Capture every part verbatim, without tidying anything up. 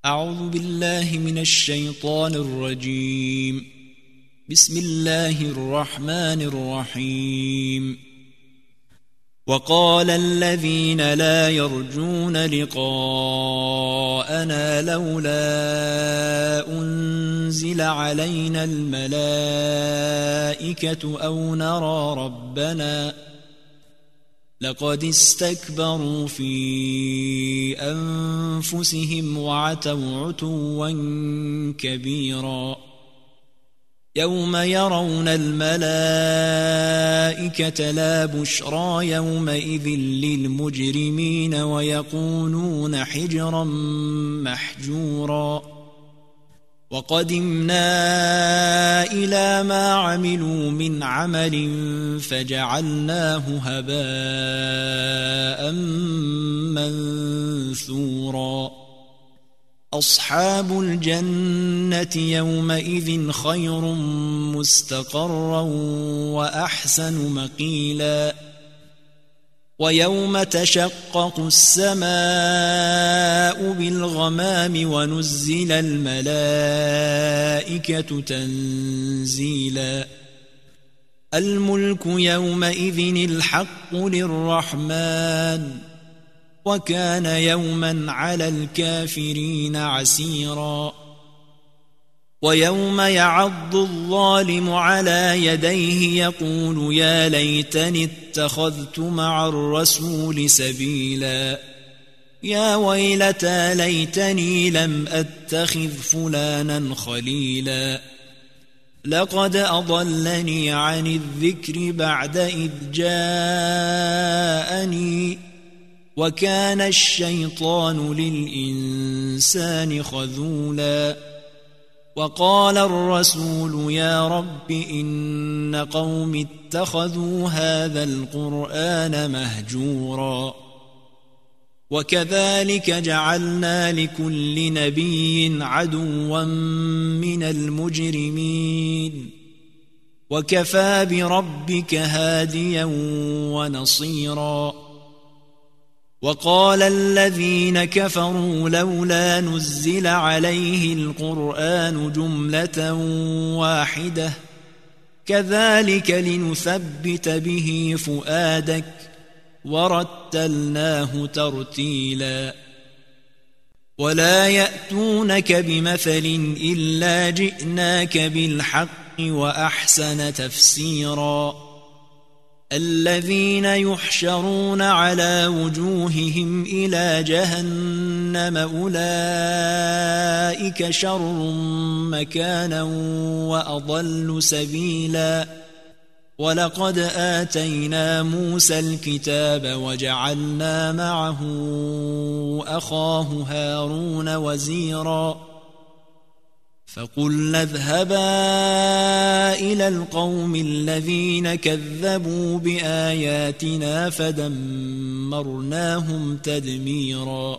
أعوذ بالله من الشيطان الرجيم. بسم الله الرحمن الرحيم. وقال الذين لا يرجون لقاءنا لولا أنزل علينا الملائكة أو نرى ربنا لقد استكبروا في أنفسهم وعتوا عتوا كبيرا. يوم يرون الملائكة لا بشرى يومئذ للمجرمين ويقولون حجرا محجورا. وقدمنا إلى ما عملوا من عمل فجعلناه هباء منثورا. أصحاب الجنة يومئذ خير مستقرا وأحسن مقيلا. ويوم تشقق السماء بالغمام ونزل الملائكة تنزيلا. الملك يومئذ الحق للرحمن وكان يوما على الكافرين عسيرا. ويوم يعض الظالم على يديه يقول يا ليتني اتخذت مع الرسول سبيلا. يا ويلتى ليتني لم أتخذ فلانا خليلا. لقد أضلني عن الذكر بعد إذ جاءني وكان الشيطان للإنسان خذولا. وقال الرسول يا رب إن قوم اتخذوا هذا القرآن مهجورا. وكذلك جعلنا لكل نبي عدوا من المجرمين وكفى بربك هاديا ونصيرا. وقال الذين كفروا لولا نزل عليه القرآن جملة واحدة كذلك لنثبت به فؤادك ورتلناه ترتيلا. ولا يأتونك بمثل إلا جئناك بالحق وأحسن تفسيرا. الذين يحشرون على وجوههم إلى جهنم أولئك شر مكانا وأضل سبيلا. ولقد آتينا موسى الكتاب وجعلنا معه أخاه هارون وزيرا. فقلنا اذهبا إلى القوم الذين كذبوا بآياتنا فدمرناهم تدميرا.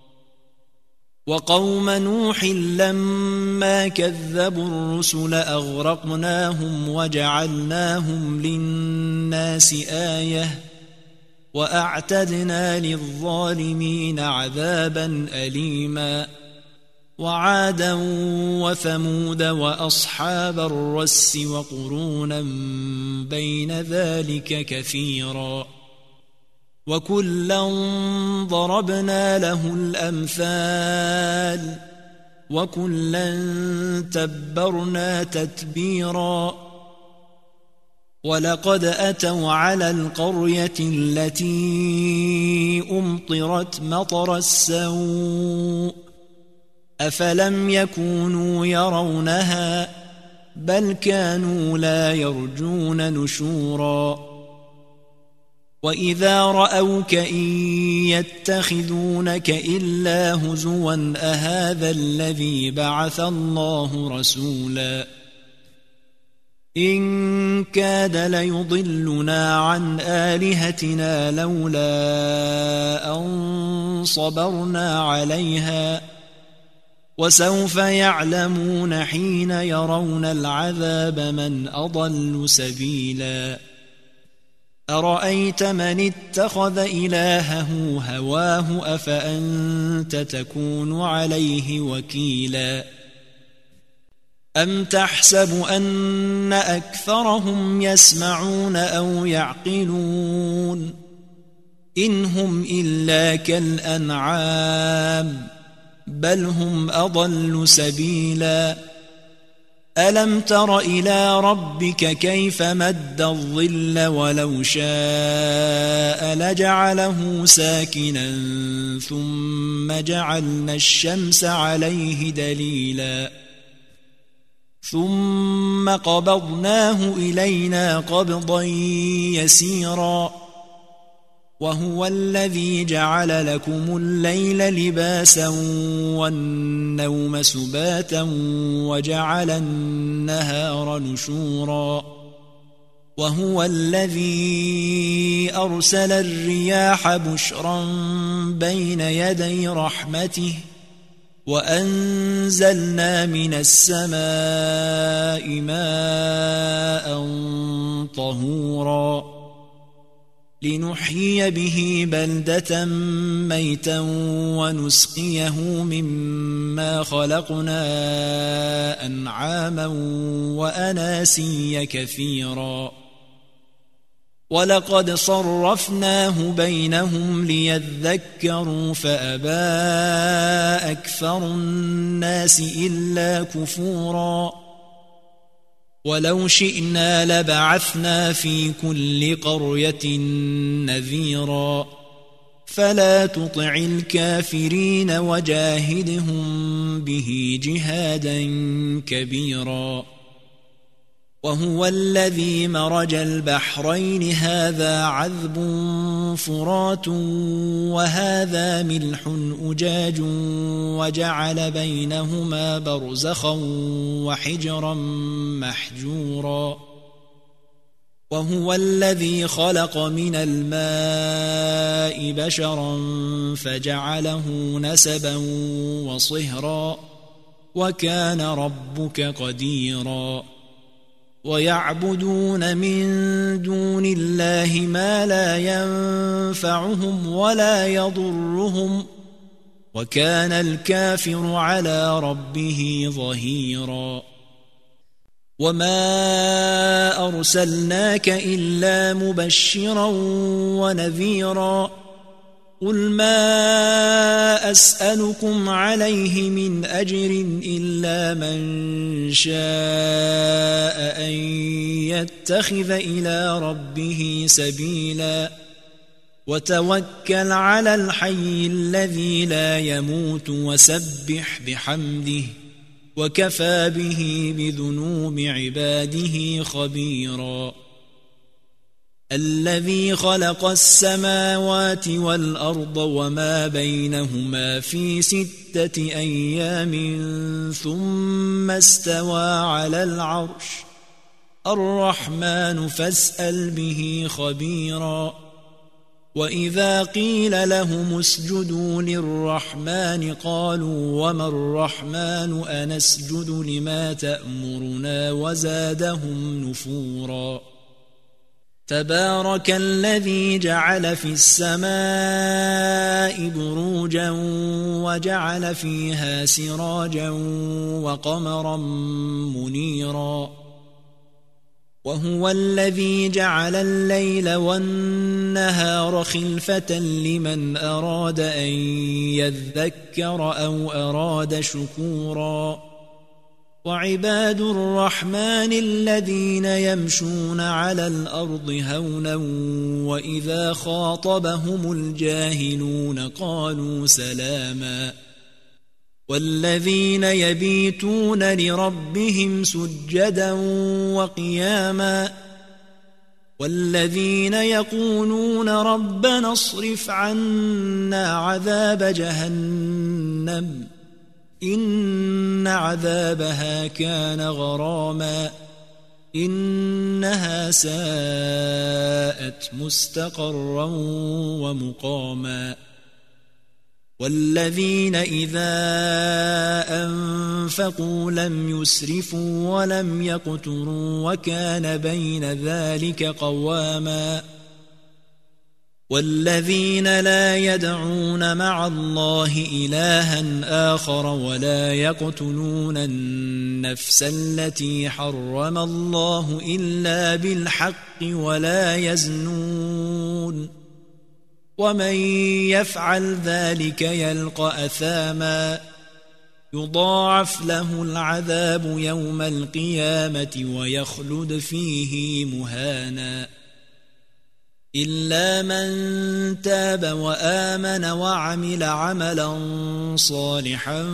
وقوم نوح لما كذبوا الرسل أغرقناهم وجعلناهم للناس آية وأعتدنا للظالمين عذابا أليما. وعادا وثمود وأصحاب الرس وقرونا بين ذلك كثيرا. وكلا ضربنا له الأمثال وكلا تبرنا تتبيرا. ولقد أتوا على القرية التي أمطرت مطر السوء أفلم يكونوا يرونها بل كانوا لا يرجون نشورا. وإذا رأوك إن يتخذونك إلا هزوا أهذا الذي بعث الله رسولا. إن كاد ليضلنا عن آلهتنا لولا أن صبرنا عليها وسوف يعلمون حين يرون العذاب من أضل سبيلا. أرأيت من اتخذ إلهه هواه أفأنت تكون عليه وكيلا أم تحسب أن أكثرهم يسمعون أو يعقلون إن هم إلا كالأنعام بل هم أضل سبيلا ألم تر إلى ربك كيف مد الظل ولو شاء لجعله ساكنا ثم جعلنا الشمس عليه دليلا ثم قبضناه إلينا قبضا يسيرا وهو الذي جعل لكم الليل لباسا والنوم سباتا وجعل النهار نشورا وهو الذي أرسل الرياح بشرا بين يدي رحمته وأنزلنا من السماء ماء طهورا لنحيي به بلدة ميتا ونسقيه مما خلقنا أنعاما وأناسيا كثيرا ولقد صرفناه بينهم ليذكروا فأبى أكثر الناس إلا كفورا ولو شئنا لبعثنا في كل قرية نذيرا فلا تطع الكافرين وجاهدهم به جهادا كبيرا وهو الذي مرج البحرين هذا عذب فرات وهذا ملح أجاج وجعل بينهما برزخا وحجرا محجورا وهو الذي خلق من الماء بشرا فجعله نسبا وصهرا وكان ربك قديرا ويعبدون من دون الله ما لا ينفعهم ولا يضرهم وكان الكافر على ربه ظهيرا وما أرسلناك إلا مبشرا ونذيرا قل ما أسألكم عليه من أجر إلا من شاء أن يتخذ إلى ربه سبيلا وتوكل على الحي الذي لا يموت وسبح بحمده وكفى به بذنوب عباده خبيرا الذي خلق السماوات والأرض وما بينهما في ستة أيام ثم استوى على العرش الرحمن فاسأل به خبيرا وإذا قيل لهم اسجدوا للرحمن قالوا وما الرحمن أنسجد لما تأمرنا وزادهم نفورا تبارك الذي جعل في السماء بروجا وجعل فيها سراجا وقمرا منيرا وهو الذي جعل الليل والنهار خلفة لمن أراد أن يذكر أو أراد شكورا وعباد الرحمن الذين يمشون على الأرض هونا وإذا خاطبهم الجاهلون قالوا سلاما والذين يبيتون لربهم سجدا وقياما والذين يقولون ربنا اصرف عنا عذاب جهنم إن عذابها كان غراما إنها ساءت مستقرا ومقاما والذين إذا أنفقوا لم يسرفوا ولم يقتروا وكان بين ذلك قواما والذين لا يدعون مع الله إلها آخر ولا يقتلون النفس التي حرم الله إلا بالحق ولا يزنون ومن يفعل ذلك يلقى أثاما يضاعف له العذاب يوم القيامة ويخلد فيه مهانا إلا من تاب وآمن وعمل عملا صالحا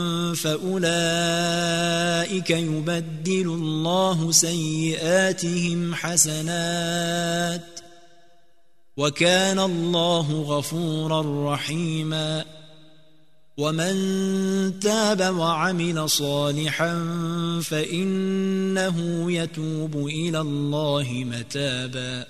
فأولئك يبدل الله سيئاتهم حسنات وكان الله غفورا رحيما ومن تاب وعمل صالحا فإنه يتوب إلى الله متابا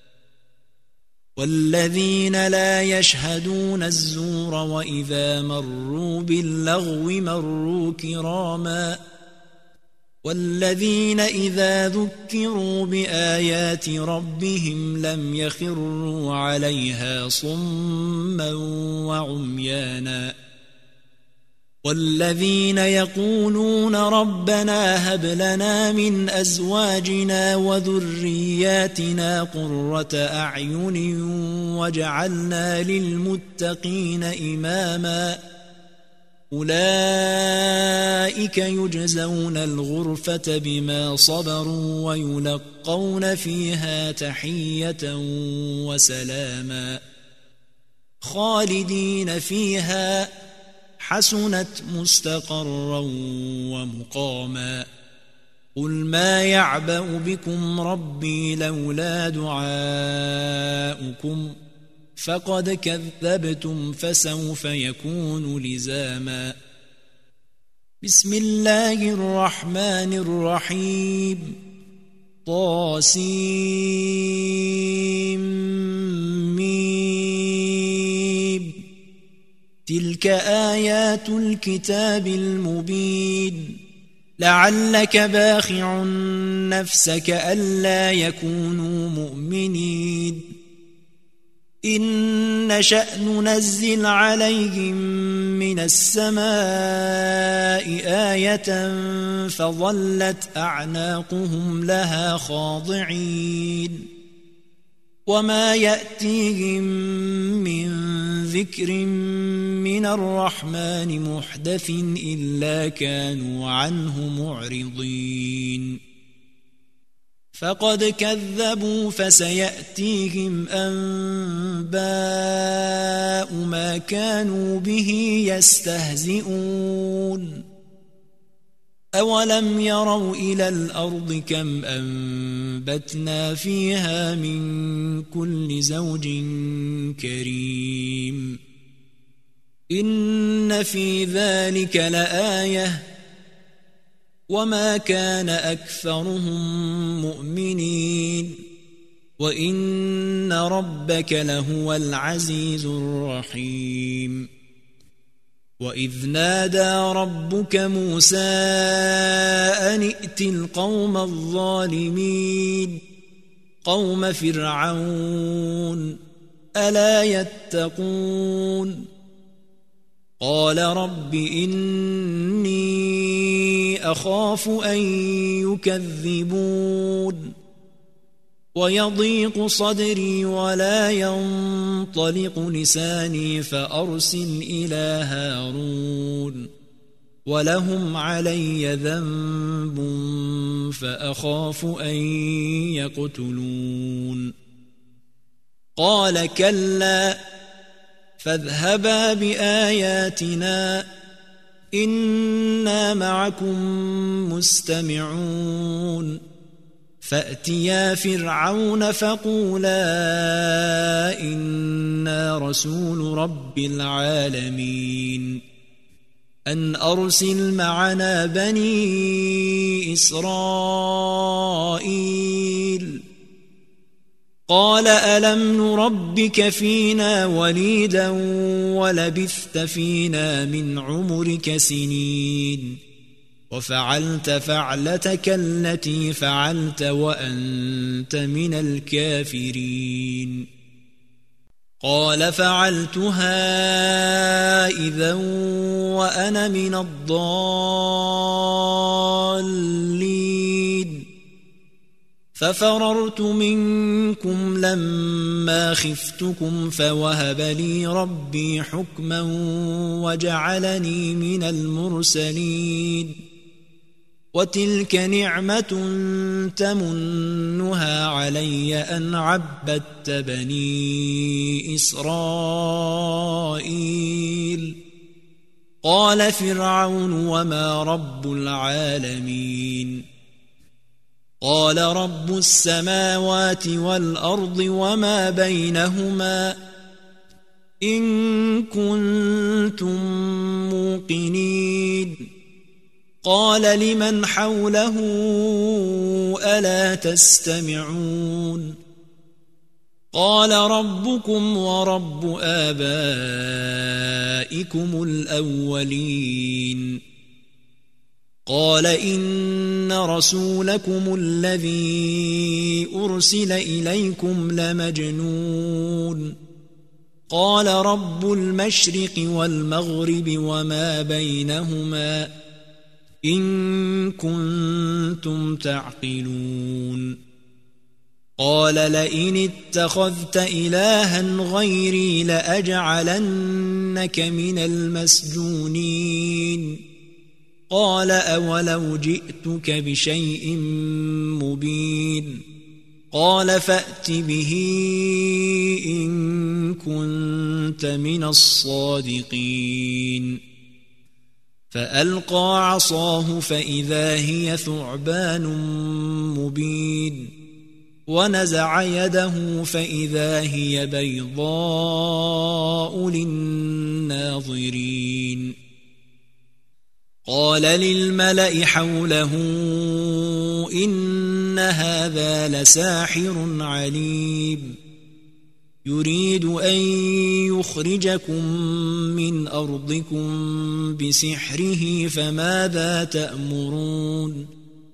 والذين لا يشهدون الزور وإذا مروا باللغو مروا كراما والذين إذا ذكروا بآيات ربهم لم يخروا عليها صما وعميانا والذين يقولون ربنا هب لنا من أزواجنا وذرياتنا قرة أعين واجعلنا للمتقين إماما أولئك يجزون الغرفة بما صبروا ويلقون فيها تحية وسلاما خالدين فيها حسنت مستقرا ومقاما قل ما يعبأ بكم ربي لولا دعاؤكم فقد كذبتم فسوف يكون لزاما بسم الله الرحمن الرحيم طاسيم تلك آيات الكتاب المبين لعلك باخع نفسك ألا يكونوا مؤمنين إن نشأ ننزل عليهم من السماء آية فظلت أعناقهم لها خاضعين وما يأتيهم من ذكر من الرحمن محدث إلا كانوا عنه معرضين فقد كذبوا فسيأتيهم أنباء ما كانوا به يستهزئون أولم يروا إلى الأرض كم أنبتنا فيها من كل زوج كريم إن في ذلك لآية وما كان أكثرهم مؤمنين وإن ربك لهو العزيز الرحيم وإذ نادى ربك موسى أن ائت القوم الظالمين قوم فرعون ألا يتقون قال رب إني أخاف أن يكذبون ويضيق صدري ولا ينطلق لساني فأرسل إلى هارون ولهم علي ذنب فأخاف أن يقتلون قال كلا فاذهبا بآياتنا إنا معكم مستمعون فأتيا فرعون فقولا إنا رسول رب العالمين أن أرسل معنا بني إسرائيل قال ألم نربك فينا وليدا ولبثت فينا من عمرك سنين وفعلت فعلتك التي فعلت وأنت من الكافرين قال فعلتها إذا وأنا من الضالين ففررت منكم لما خفتكم فوهب لي ربي حكما وجعلني من المرسلين وتلك نعمة تمنها علي أن عبدت بني إسرائيل قال فرعون وما رب العالمين قال رب السماوات والأرض وما بينهما إن كنتم موقنين قال لمن حوله ألا تستمعون قال ربكم ورب آبائكم الأولين قال إن رسولكم الذي أرسل إليكم لمجنون قال رب المشرق والمغرب وما بينهما إن كنتم تعقلون قال لئن اتخذت إلها غيري لأجعلنك من المسجونين قال أولو جئتك بشيء مبين قال فأت به إن كنت من الصادقين فألقى عصاه فإذا هي ثعبان مبين ونزع يده فإذا هي بيضاء للناظرين قال للملأ حوله إن هذا لساحر عليم يريد أن يخرجكم من أرضكم بسحره فماذا تأمرون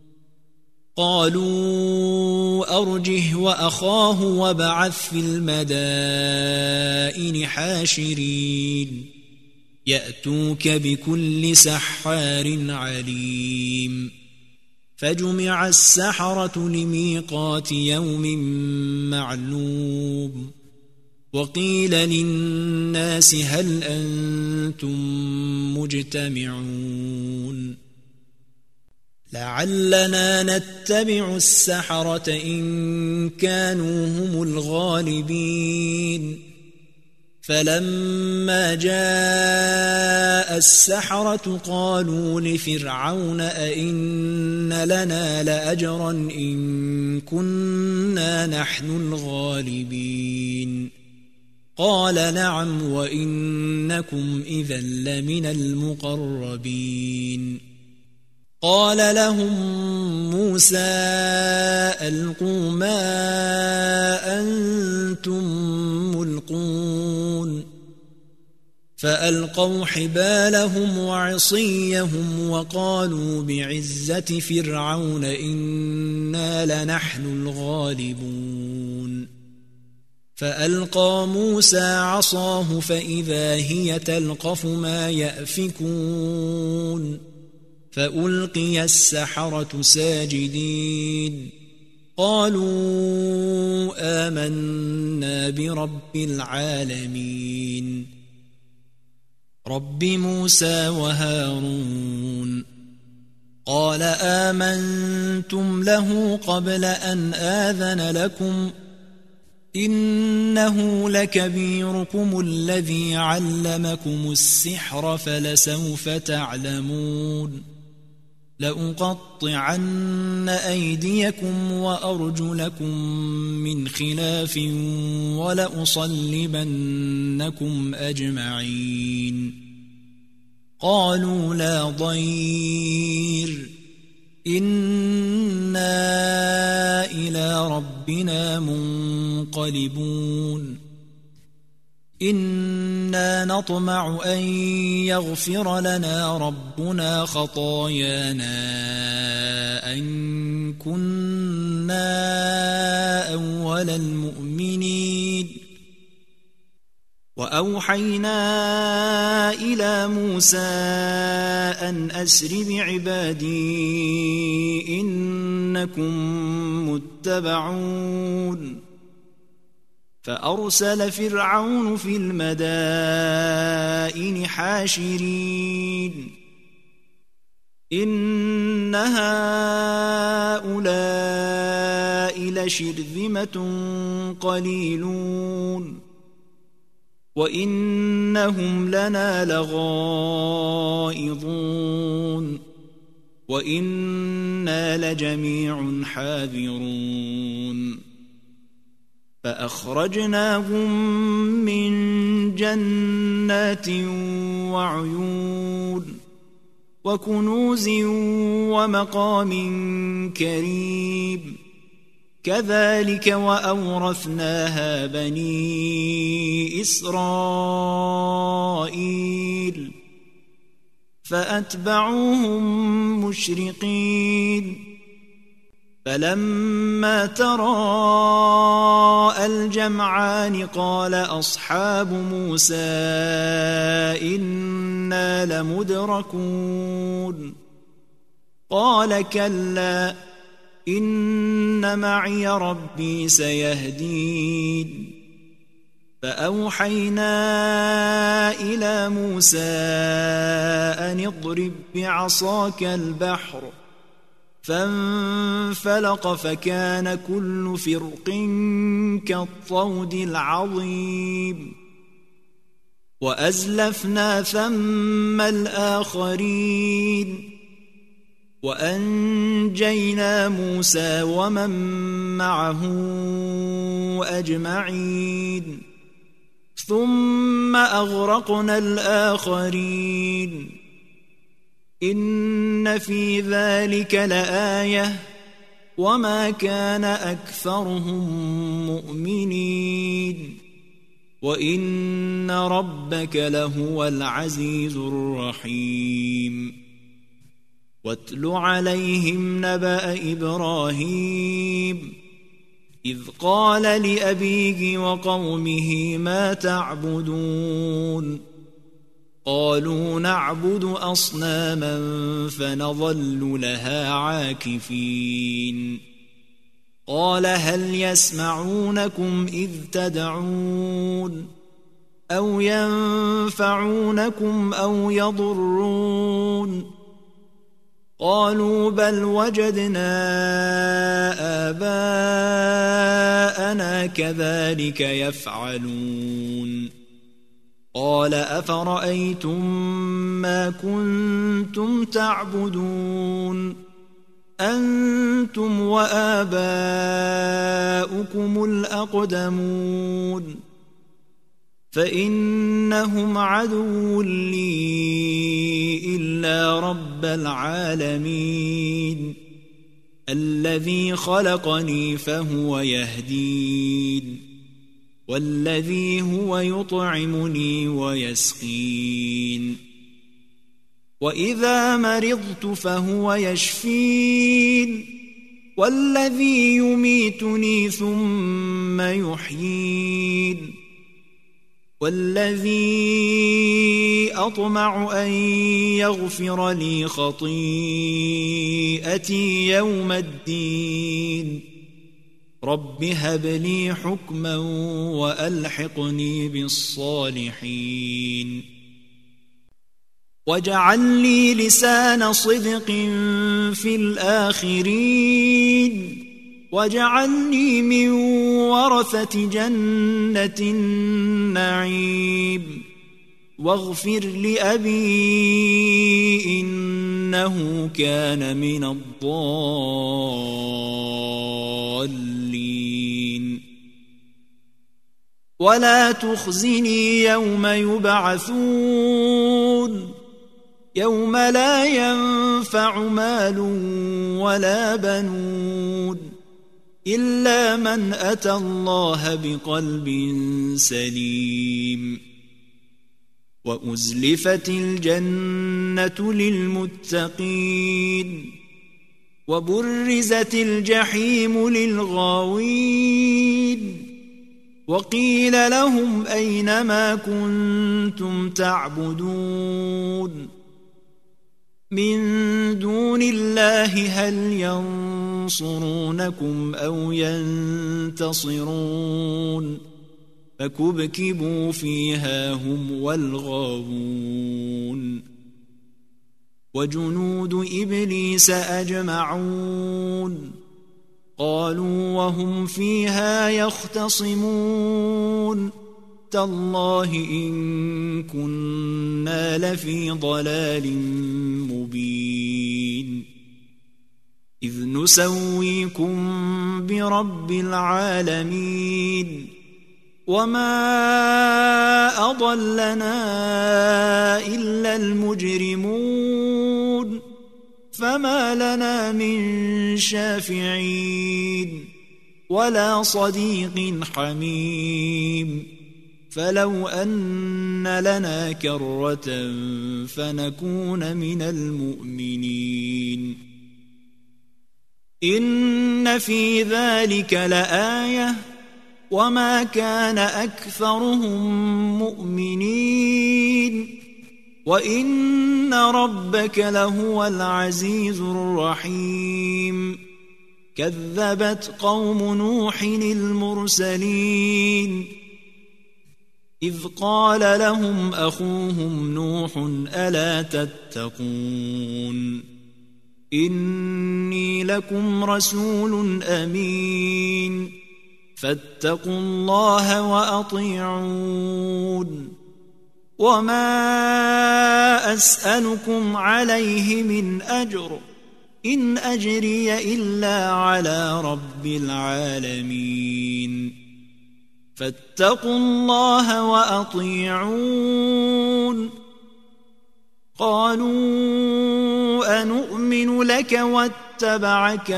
قالوا أرجه وأخاه وابعث في المدائن حاشرين يأتوك بكل سحار عليم فجمع السحرة لميقات يوم معلوم وقيل للناس هل أنتم مجتمعون لعلنا نتبع السحرة إن كانوا هم الغالبين فلما جاء السحرة قالوا لفرعون أئن لنا لأجرا إن كنا نحن الغالبين قال نعم وإنكم إذا لمن المقربين قال لهم موسى ألقوا ما أنتم ملقون فألقوا حبالهم وعصيهم وقالوا بعزة فرعون إنا لنحن الغالبون فألقى موسى عصاه فإذا هي تلقف ما يأفكون فألقي السحرة ساجدين قالوا آمنا برب العالمين رب موسى وهارون قال آمنتم له قبل أن آذن لكم إنه لكبيركم الذي علمكم السحر فلسوف تعلمون لأقطعن أيديكم وأرجلكم من خلاف ولأصلبنكم أجمعين قالوا لا ضير إنا إلى ربنا منقلبون إنا نطمع أن يغفر لنا ربنا خطايانا أن كنا أول المؤمنين وأوحينا إلى موسى أن أسر بعبادي إنكم متبعون فأرسل فرعون في المدائن حاشرين إن هؤلاء لشرذمة قليلون وإنهم لنا لغائظون وإنا لجميع حاذرون فأخرجناهم من جنات وعيون وكنوز ومقام كريم كذلك وأورثناها بني إسرائيل فأتبعوهم مشرقين فلما تراءى الجمعان قال أصحاب موسى إنا لمدركون قال كلا إن معي ربي سيهدين فأوحينا إلى موسى أن اضرب بعصاك البحر فانفلق فكان كل فرق كالطود العظيم وأزلفنا ثم الآخرين وأنجينا موسى ومن معه أجمعين ثم أغرقنا الآخرين إن في ذلك لآية وما كان أكثرهم مؤمنين وإن ربك لهو العزيز الرحيم واتل عليهم نبأ إبراهيم إذ قال لأبيه وقومه ما تعبدون قالوا نعبد أصناما فنظل لها عاكفين قال هل يسمعونكم إذ تدعون أو ينفعونكم أو يضرون قالوا بل وجدنا آباءنا كذلك يفعلون قال أفرأيتم ما كنتم تعبدون أنتم وآباؤكم الأقدمون فإنهم عدو لي إلا رب العالمين الذي خلقني فهو يهدين والذي هو يطعمني ويسقين وإذا مرضت فهو يشفين والذي يميتني ثم يحيين والذي أطمع أن يغفر لي خطيئتي يوم الدين رب هب لي حكما وألحقني بالصالحين واجعل لي لسان صدق في الآخرين واجعلني من ورثة جنة النعيم واغفر لأبي إنه كان من الضالين ولا تخزني يوم يبعثون يوم لا ينفع مال ولا بنون إلا من أتى الله بقلب سليم وأزلفت الجنة للمتقين وبرزت الجحيم للغاوين وقيل لهم أين ما كنتم تعبدون من دون الله هل ينصرونكم أو ينتصرون فكبكبوا فيها هم والغاوون وجنود إبليس أجمعون قالوا وهم فيها يختصمون تالله إن كنا لفي ضلال مبين إذ نسويكم برب العالمين وما أضلنا إلا المجرمون فما لنا من شافعين ولا صديق حميم فلو أن لنا كرة فنكون من المؤمنين إن في ذلك لآية وما كان أكثرهم مؤمنين وإن ربك لهو العزيز الرحيم كذبت قوم نوح المرسلين إذ قال لهم أخوهم نوح ألا تتقون إني لكم رسول أمين فاتقوا الله وأطيعون وما أسألكم عليه من أجر إن أجري إلا على رب العالمين فاتقوا الله وأطيعون قالوا أنؤمن لك واتبعك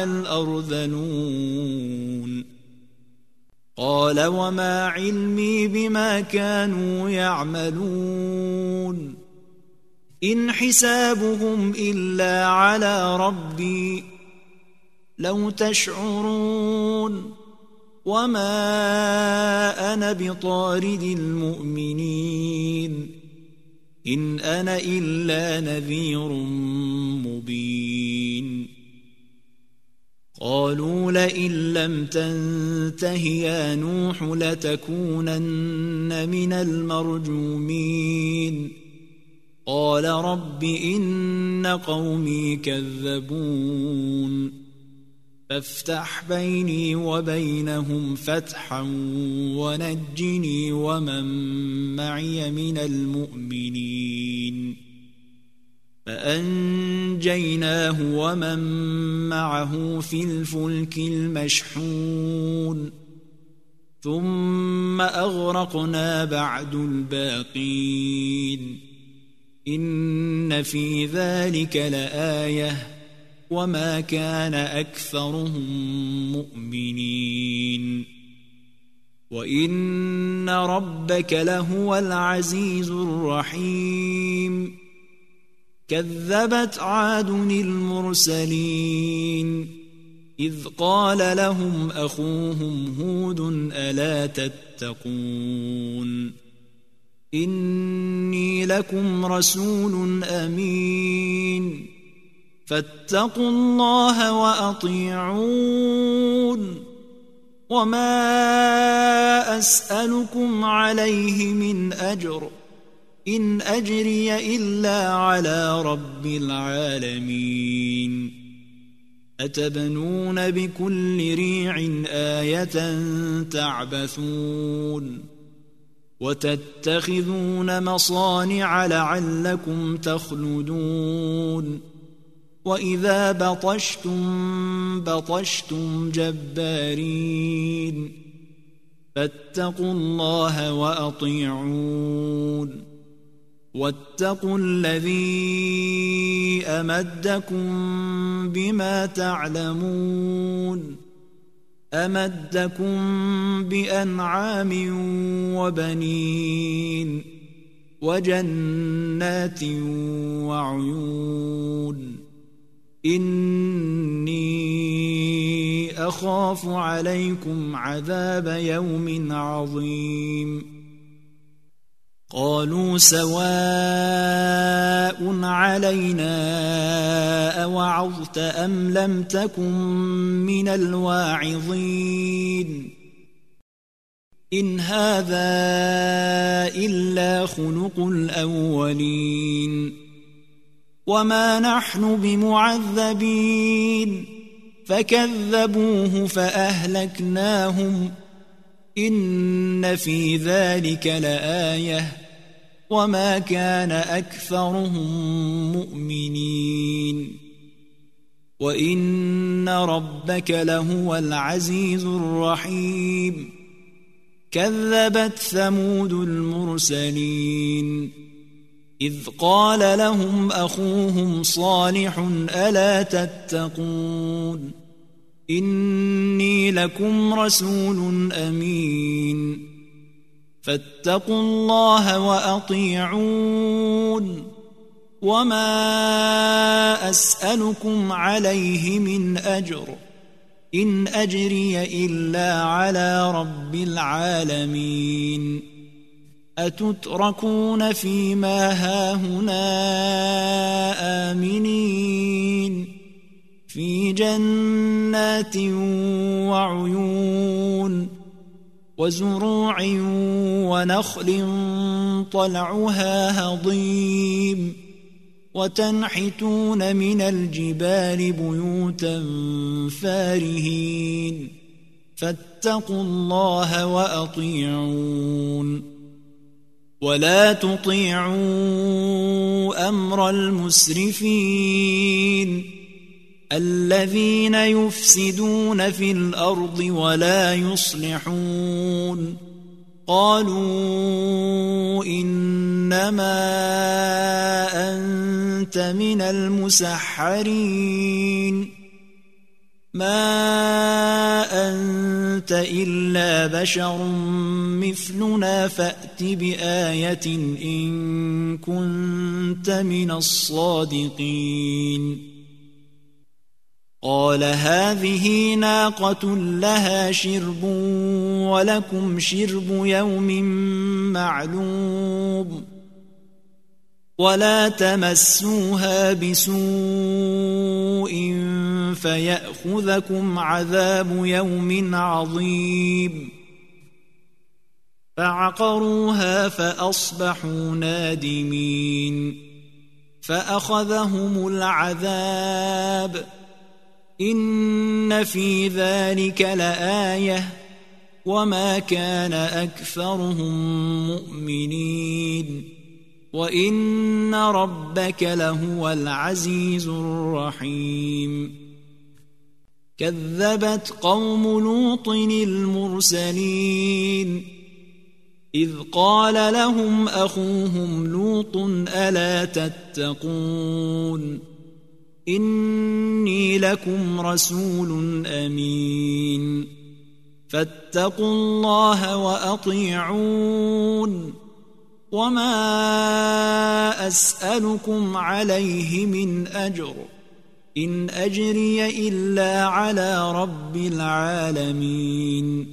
الأرذلون قال وما علمي بما كانوا يعملون إن حسابهم إلا على ربي لو تشعرون وما أنا بطارد المؤمنين إن أنا إلا نذير مبين قالوا لئن لم تنته يا نوح لتكونن من المرجومين قال رب إن قومي كذبون فافتح بيني وبينهم فتحا ونجني ومن معي من المؤمنين فأنجيناه ومن معه في الفلك المشحون ثم أغرقنا بعد الباقين إن في ذلك لآية وما كان أكثرهم مؤمنين وإن ربك لهو العزيز الرحيم كذبت عاد المرسلين إذ قال لهم أخوهم هود ألا تتقون إني لكم رسول أمين فاتقوا الله وأطيعون وما أسألكم عليه من أجر إن أجري إلا على رب العالمين أتبنون بكل ريع آية تعبثون وتتخذون مصانع لعلكم تخلدون وإذا بطشتم بطشتم جبارين فاتقوا الله وأطيعون واتقوا الذي أمدكم بما تعلمون أمدكم بأنعام وبنين وجنات وعيون إني أخاف عليكم عذاب يوم عظيم قالوا سواء علينا أوعظت أم لم تكن من الواعظين إن هذا إلا خلق الأولين وما نحن بمعذبين فكذبوه فأهلكناهم إن في ذلك لآية وما كان أكثرهم مؤمنين وإن ربك لهو العزيز الرحيم كذبت ثمود المرسلين إذ قال لهم أخوهم صالح ألا تتقون إني لكم رسول أمين فاتقوا الله وأطيعون وما أسألكم عليه من أجر إن أجري إلا على رب العالمين أتتركون فيما هاهنا آمنين في جنات وعيون وزروع ونخل طلعها هضيم وتنحتون من الجبال بيوتا فارهين فاتقوا الله وأطيعون ولا تطيعوا أمر المسرفين الذين يفسدون في الأرض ولا يصلحون قالوا إنما أنت من المسحرين ما أنت إلا بشر مثلنا فأت بآية إن كنت من الصادقين قال هذه ناقة لها شرب ولكم شرب يوم معلوم ولا تمسوها بسوء فيأخذكم عذاب يوم عظيم فعقروها فأصبحوا نادمين فأخذهم العذاب إن في ذلك لآية وما كان أكثرهم مؤمنين وإن ربك لهو العزيز الرحيم كذبت قوم لوط المرسلين إذ قال لهم أخوهم لوط ألا تتقون إني لكم رسول أمين فاتقوا الله وأطيعون وما أسألكم عليه من أجر إن أجري إلا على رب العالمين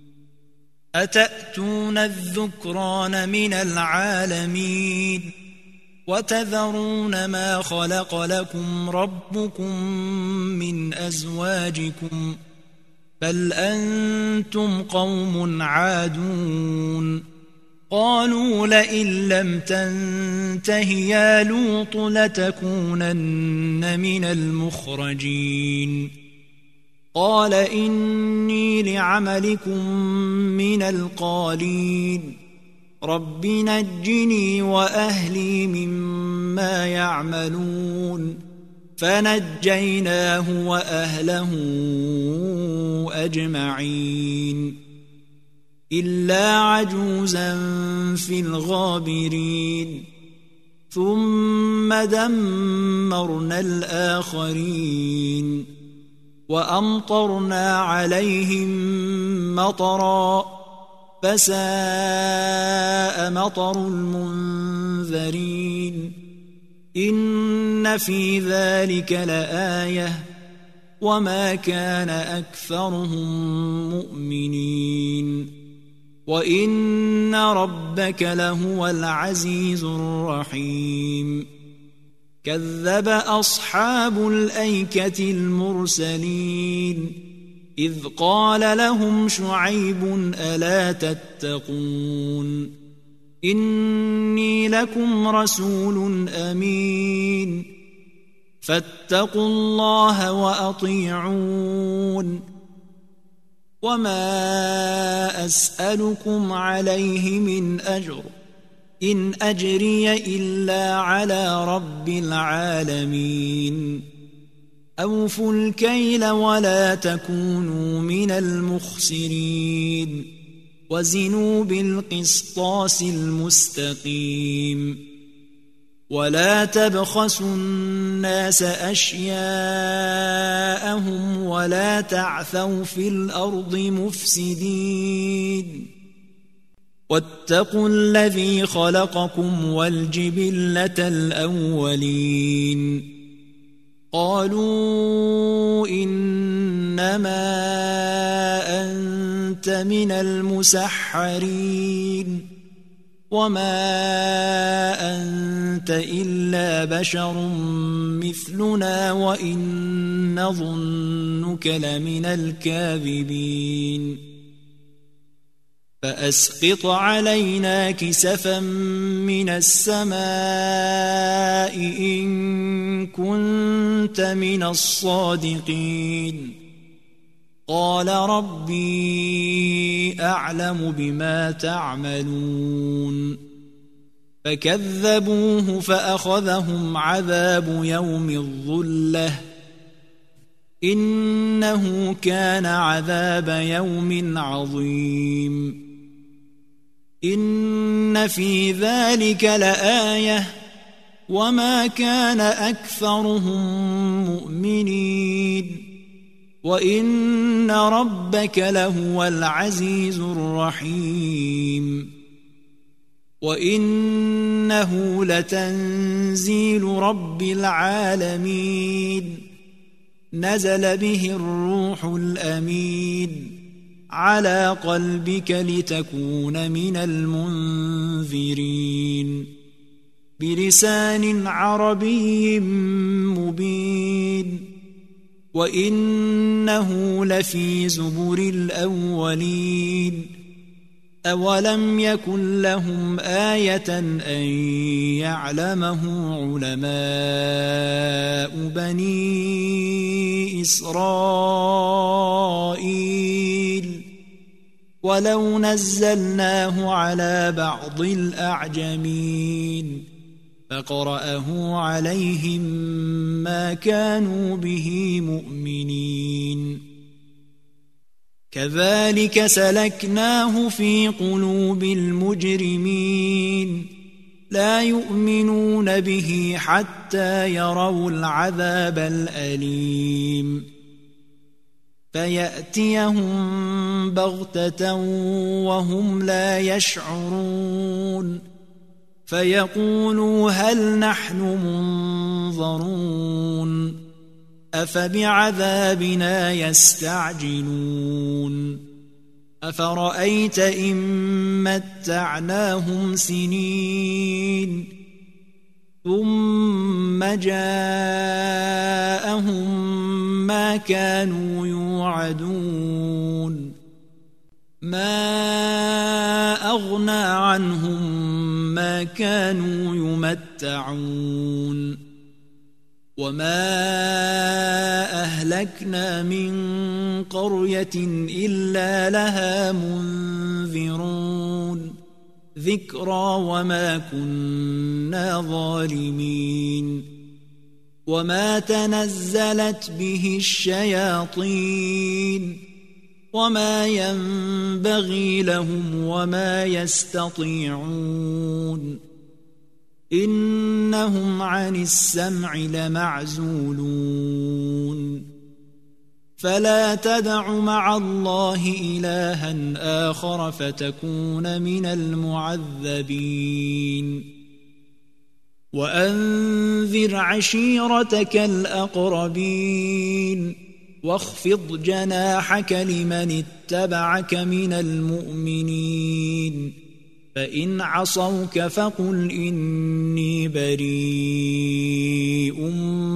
أتأتون الذكران من العالمين وتذرون ما خلق لكم ربكم من أزواجكم بل أنتم قوم عادون قالوا لئن لم تنته يا لوط لتكونن من المخرجين قال إني لعملكم من القالين رب نجني وأهلي مما يعملون فنجيناه وأهله أجمعين إلا عجوزا في الغابرين ثم دمرنا الآخرين وأمطرنا عليهم مطرا فساء مطر المنذرين إن في ذلك لآية وما كان أكثرهم مؤمنين وإن ربك لهو العزيز الرحيم كذب أصحاب الأيكة المرسلين إذ قال لهم شعيب ألا تتقون إني لكم رسول أمين فاتقوا الله وأطيعون وما أسألكم عليه من أجر إن أجري إلا على رب العالمين أوفوا الكيل ولا تكونوا من المخسرين وزنوا بالقسطاس المستقيم ولا تبخسوا الناس أشياءهم ولا تعثوا في الأرض مفسدين واتقوا الذي خلقكم والجبلة الأولين قالوا إنما أنت من المسحرين وما أنت إلا بشر مثلنا وإن نظنك لمن الكاذبين فأسقط علينا كسفا من السماء إن كنت من الصادقين قال ربي أعلم بما تعملون فكذبوه فأخذهم عذاب يوم الظلة إنه كان عذاب يوم عظيم إن في ذلك لآية وما كان أكثرهم مؤمنين وإن ربك لهو العزيز الرحيم وإنه لتنزيل رب العالمين نزل به الروح الأمين على قلبك لتكون من المنذرين بلسان عربي مبين وإنه لفي زبر الأولين أولم يكن لهم آية أن يعلمه علماء بني إسرائيل ولو نزلناه على بعض الأعجمين فقرأه عليهم ما كانوا به مؤمنين كذلك سلكناه في قلوب المجرمين لا يؤمنون به حتى يروا العذاب الأليم فيأتيهم بغتة وهم لا يشعرون فيقولوا هل نحن منظرون أفبعذابنا يستعجلون أفرأيت إن متعناهم سنين ثم جاءهم ما كانوا يوعدون ما أغنى عنهم ما كانوا يمتعون وما أهلكنا من قرية إلا لها منذرون ذكرى وما كنا ظالمين وما تنزلت به الشياطين وما ينبغي لهم وما يستطيعون إنهم عن السمع لمعزولون فلا تدع مع الله إلها آخر فتكون من المعذبين وأنذر عشيرتك الأقربين واخفض جناحك لمن اتبعك من المؤمنين فإن عصوك فقل إني بريء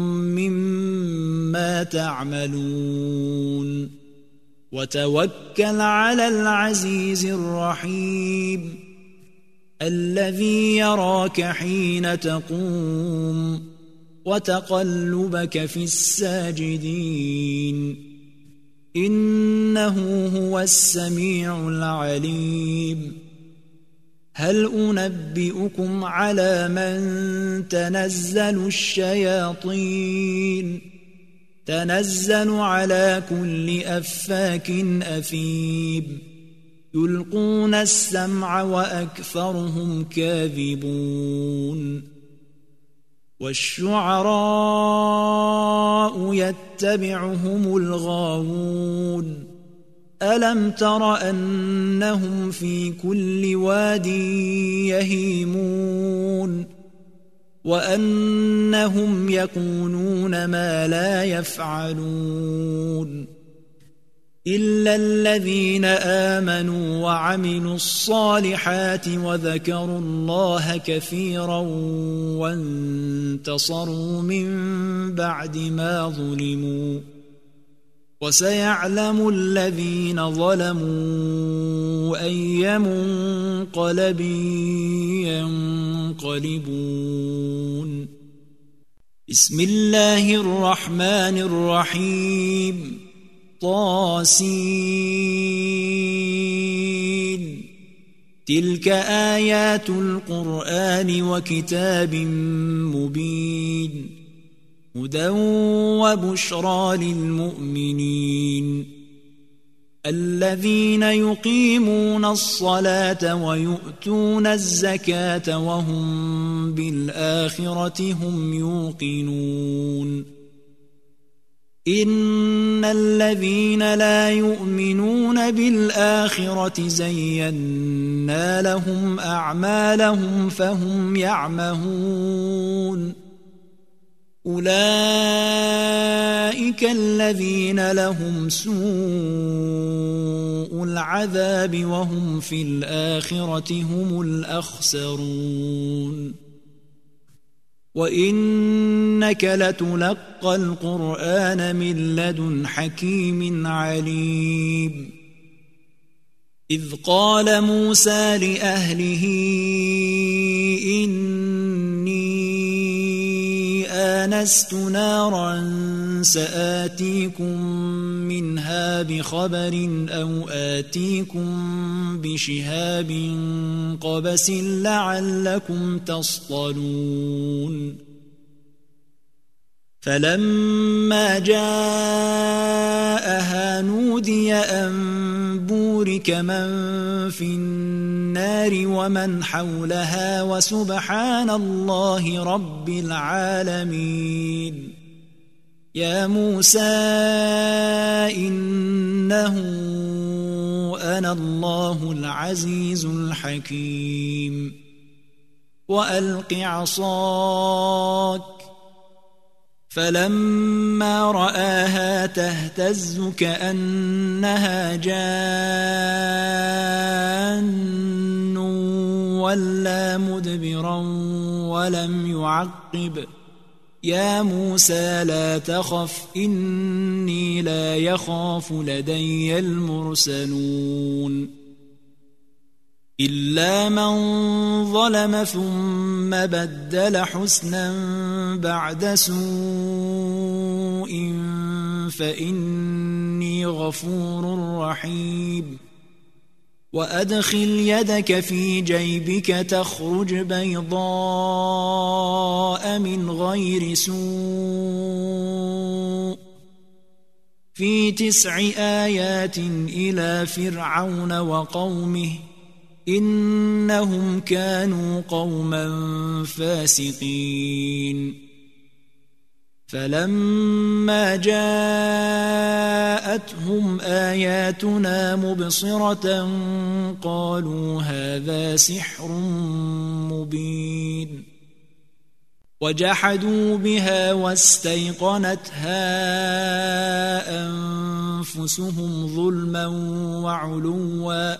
مما تعملون وتوكل على العزيز الرحيم الذي يراك حين تقوم وتقلبك في الساجدين إنه هو السميع العليم هل أنبئكم على من تنزل الشياطين تنزل على كل أفاك أثيم يلقون السمع وأكثرهم كاذبون والشعراء يتبعهم الغاوون ألم تر أنهم في كل واد يهيمون وأنهم يقولون ما لا يفعلون إلا الذين آمنوا وعملوا الصالحات وذكروا الله كثيرا وانتصروا من بعد ما ظلموا وسيعلم الذين ظلموا أي منقلب ينقلبون بسم الله الرحمن الرحيم طاسين تلك آيات القرآن وكتاب مبين هدى وبشرى للمؤمنين الذين يقيمون الصلاة ويؤتون الزكاة وهم بالآخرة هم يوقنون إن الذين لا يؤمنون بالآخرة زينا لهم أعمالهم فهم يعمهون أولئك الذين لهم سوء العذاب وهم في الآخرة هم الأخسرون وإنك لتلقى القرآن من لدن حكيم عليم إذ قال موسى لأهله إني آنست نارا سآتيكم منها بخبر أو آتيكم بشهاب قبس لعلكم تصطلون فلما جاءها نودي أن بورك من في النار ومن حولها وسبحان الله رب العالمين يا موسى إنه أنا الله العزيز الحكيم وألق عصاك فلما رآها تهتز كأنها جان ولا مدبرا ولم يعقب يا موسى لا تخف إني لا يخاف لدي المرسلون إلا من ظلم ثم بدل حسنا بعد سوء فإني غفور رحيم وأدخل يدك في جيبك تخرج بيضاء من غير سوء في تسع آيات إلى فرعون وقومه إنهم كانوا قوما فاسقين فلما جاءتهم آياتنا مبصرة قالوا هذا سحر مبين وجحدوا بها واستيقنتها أنفسهم ظلما وعلوا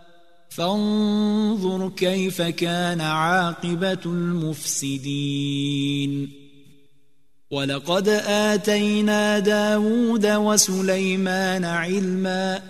فانظر كيف كان عاقبة المفسدين ولقد آتينا داود وسليمان علما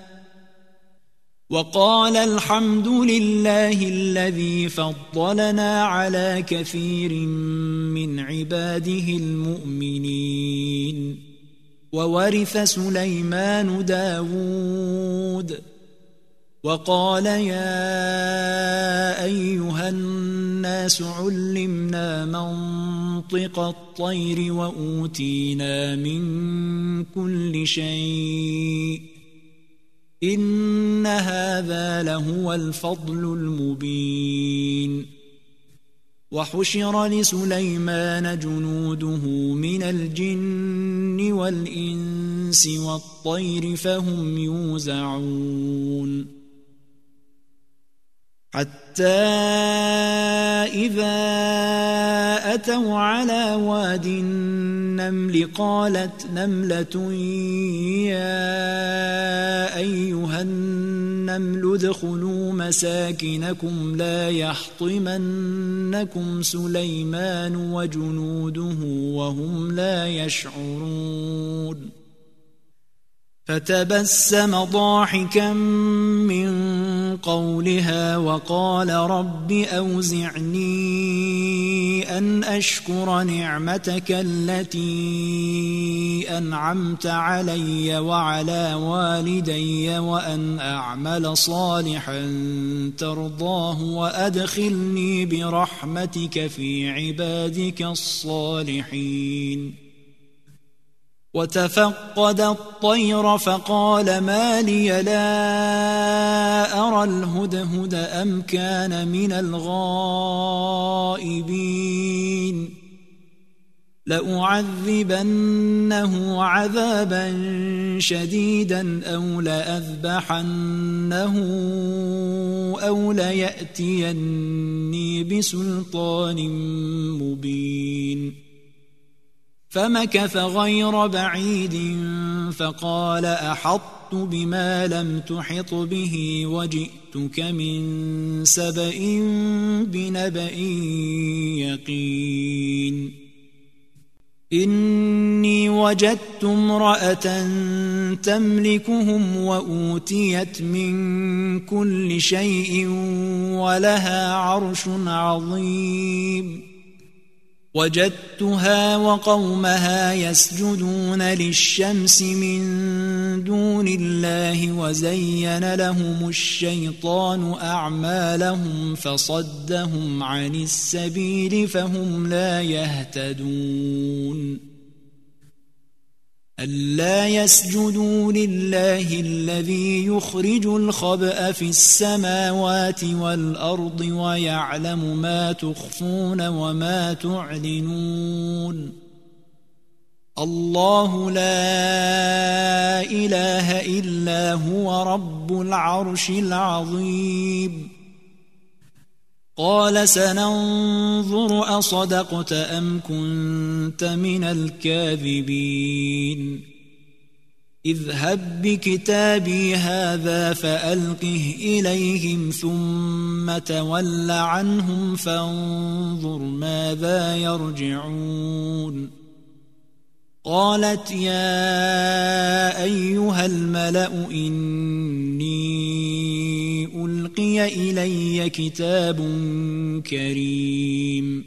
وقال الحمد لله الذي فضلنا على كثير من عباده المؤمنين وورث سليمان داود وقال يا أيها الناس علمنا منطق الطير وأوتينا من كل شيء إن هذا لهو الفضل المبين وحشر لسليمان جنوده من الجن والإنس والطير فهم يوزعون حتى إذا أتوا على واد النمل قالت نملة يا أيها النمل ادخلوا مساكنكم لا يحطمنكم سليمان وجنوده وهم لا يشعرون فتبسم ضاحكا من قولها وقال رب أوزعني أن أشكر نعمتك التي أنعمت علي وعلى والدي وأن أعمل صالحا ترضاه وأدخلني برحمتك في عبادك الصالحين وتفقد الطير فقال ما لي لا أرى الهدهد أم كان من الغائبين لأعذبنه عذابا شديدا أو لأذبحنه أو ليأتيني بسلطان مبين فمكث غير بعيد فقال أحطت بما لم تحط به وجئتك من سبأ بنبأ يقين إني وجدت امرأة تملكهم وأوتيت من كل شيء ولها عرش عظيم وجدتها وقومها يسجدون للشمس من دون الله وزين لهم الشيطان أعمالهم فصدهم عن السبيل فهم لا يهتدون ألا يسجدوا لله الذي يخرج الخبأ في السماوات والأرض ويعلم ما تخفون وما تعلنون الله لا إله إلا هو رب العرش العظيم قال سننظر أصدقت أم كنت من الكاذبين اذهب بكتابي هذا فألقه إليهم ثم تول عنهم فانظر ماذا يرجعون قالت يا أيها الملأ إني ألقي إلي كتاب كريم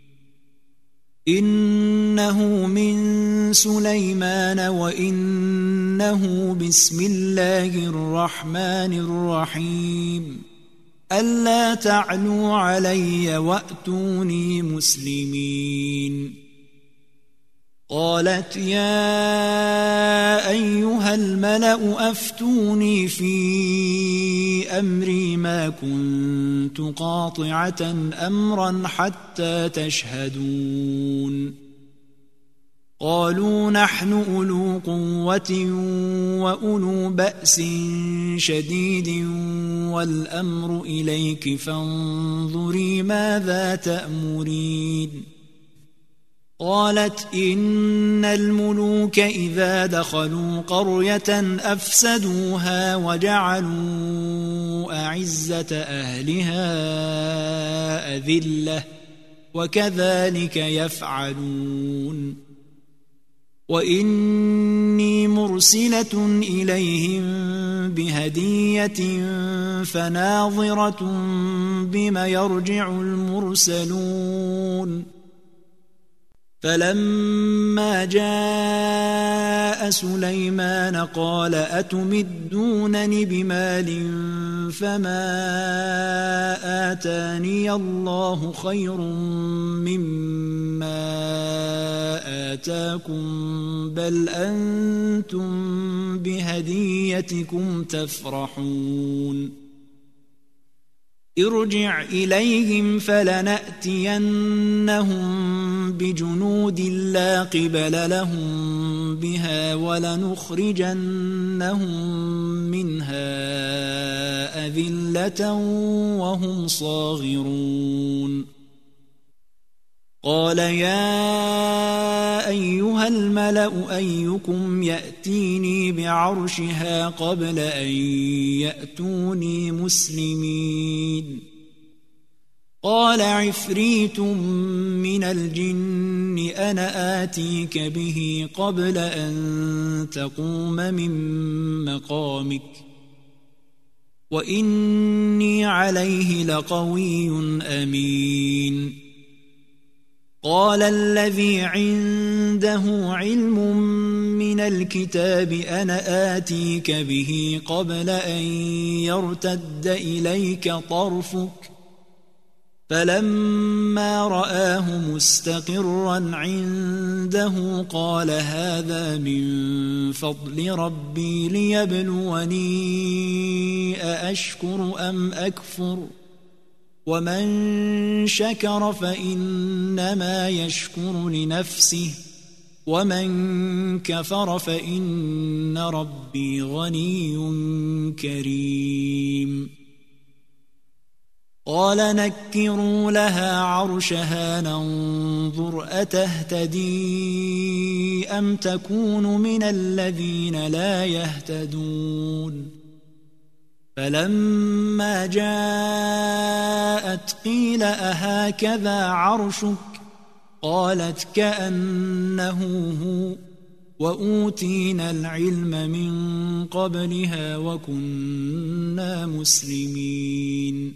إنه من سليمان وإنه بسم الله الرحمن الرحيم ألا تعلوا علي وأتوني مسلمين قالت يا أيها الملأ أفتوني في أمري ما كنت قاطعة أمرا حتى تشهدون قالوا نحن أولو قوة وأولو بأس شديد والأمر إليك فانظري ماذا تأمرين قالت إن الملوك إذا دخلوا قرية أفسدوها وجعلوا أعزة أهلها أذلة وكذلك يفعلون وإني مرسلة إليهم بهدية فناظرة بما يرجع المرسلون فلما جاء سليمان قال أتمدونني بمال فما آتاني الله خير مما آتاكم بل أنتم بهديتكم تفرحون ارجع إليهم فلنأتينهم بجنود لا قبل لهم بها ولنخرجنهم منها أذلة وهم صاغرون قال يا أيها الملأ أيكم يأتيني بعرشها قبل أن يأتوني مسلمين قال عفريت من الجن أنا آتيك به قبل أن تقوم من مقامك وإني عليه لقوي أمين قال الذي عنده علم من الكتاب أنا آتيك به قبل أن يرتد إليك طرفك فلما رآه مستقرا عنده قال هذا من فضل ربي ليبلوني أأشكر أم أكفر ومن شكر فإنما يشكر لنفسه ومن كفر فإن ربي غني كريم قال نكروا لها عرشها ننظر أتهتدي أم تكون من الذين لا يهتدون فلما جاءت قيل أهكذا عرشك قالت كأنه هو وأوتينا العلم من قبلها وكنا مسلمين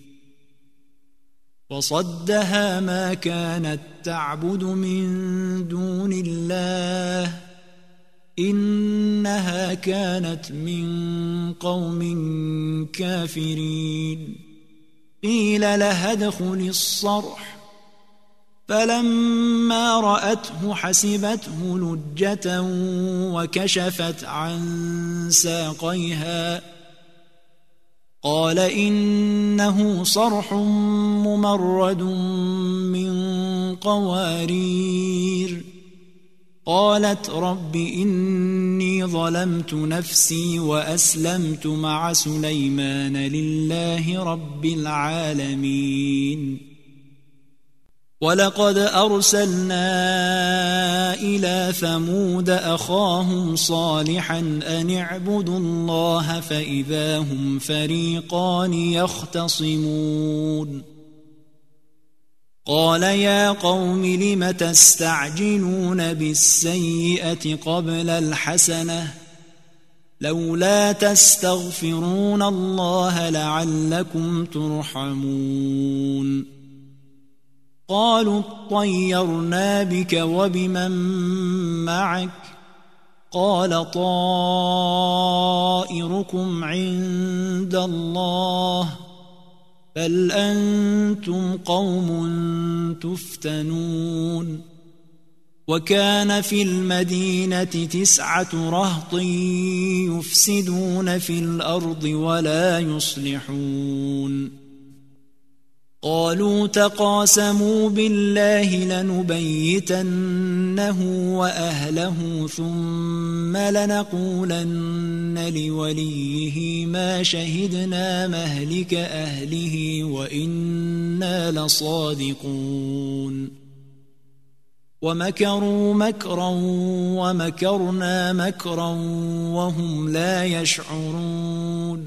وصدها ما كانت تعبد من دون الله إنها كانت من قوم كافرين قيل لها ادخل الصرح فلما رأته حسبته لجة وكشفت عن ساقيها قال إنه صرح ممرد من قوارير قالت رب إني ظلمت نفسي وأسلمت مع سليمان لله رب العالمين ولقد أرسلنا إلى ثمود أخاهم صالحا أن اعبدوا الله فإذا هم فريقان يختصمون قال يا قوم لم تستعجلون بالسيئة قبل الحسنة لولا تستغفرون الله لعلكم ترحمون قالوا اطيرنا بك وبمن معك قال طائركم عند الله بل أنتم قوم تفتنون وكان في المدينة تسعة رهط يفسدون في الأرض ولا يصلحون قالوا تقاسموا بالله لنبيتنه وأهله ثم لنقولن لوليه ما شهدنا مهلك أهله وإنا لصادقون ومكروا مكرا ومكرنا مكرا وهم لا يشعرون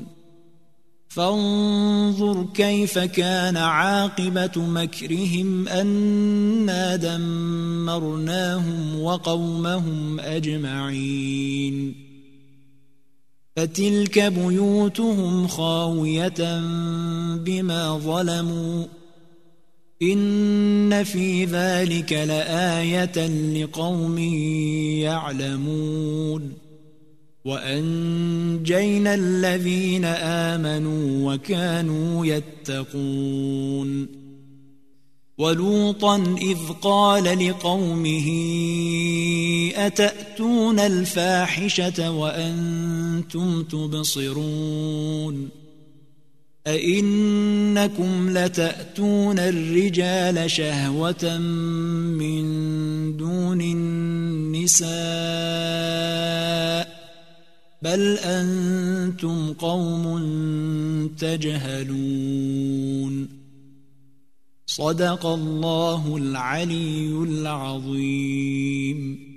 فانظر كيف كان عاقبة مكرهم أنا دمرناهم وقومهم أجمعين فتلك بيوتهم خاوية بما ظلموا إن في ذلك لآية لقوم يعلمون وأنجينا الذين آمنوا وكانوا يتقون ولوطا إذ قال لقومه أتأتون الفاحشة وأنتم تبصرون أئنكم لتأتون الرجال شهوة من دون النساء بل أنتم قوم تجهلون صدق الله العلي العظيم.